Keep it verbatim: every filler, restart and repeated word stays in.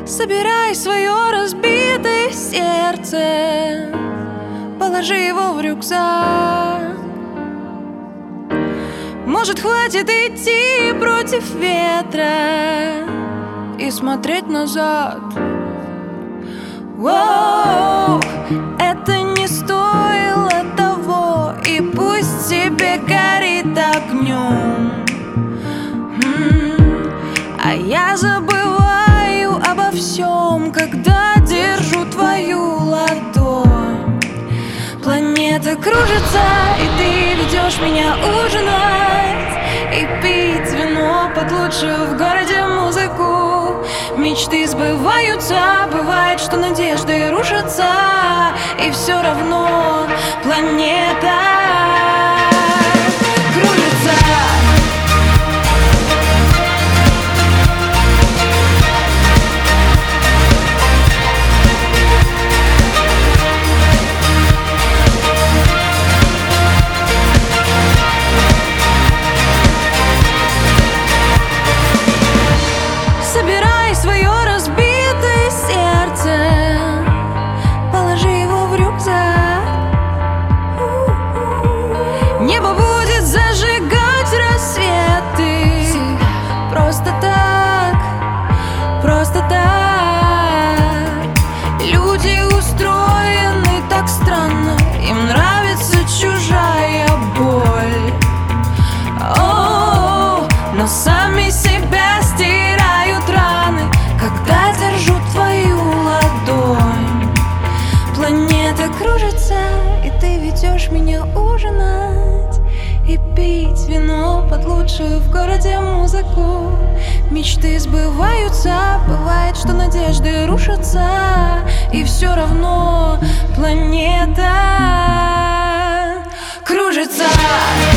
Собирай свое разбитое сердце, положи его в рюкзак. Может, хватит идти против ветра и смотреть назад. Воу, это не стоило того, и пусть тебе горит огнем. М-м, а я забываю обо всем, когда держу твою ладонь. Планета кружится, и ты ведешь меня ужинать и пить вино под лучшую в городе музыку. Мечты сбываются, бывает, что надежды рушатся, и все равно планета кружится. Собирай свое разбитое сердце, положи его в рюкзак. Небо будет зажигать рассветы просто так, просто так. Люди устроены так странно, им нравится чужая боль. О, но сами себя стирают раны, когда держу твою ладонь. Планета кружится, и ты ведешь меня ужинать и пить вино под лучшую в городе музыку. Мечты сбываются, бывает, что надежды рушатся, и все равно планета кружится.